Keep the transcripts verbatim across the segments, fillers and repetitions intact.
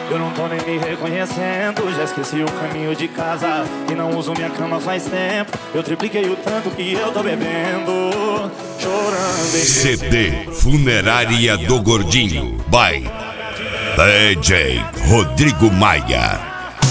Eu não tô nem me reconhecendo, já esqueci o caminho de casa e não uso minha cama faz tempo. Eu tripliquei o tanto que eu tô bebendo, chorando em C D Funerária do Gordinho by D J Rodrigo Maia.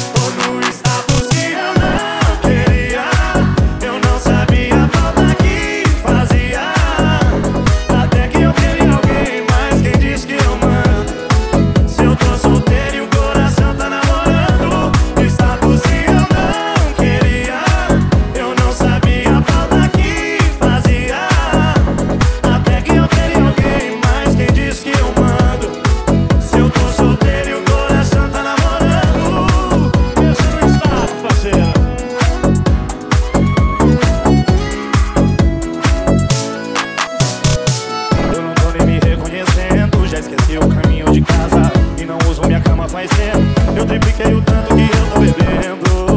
Esqueci o caminho de casa e não uso minha cama faz tempo. Eu tripliquei o tanto que eu tô bebendo.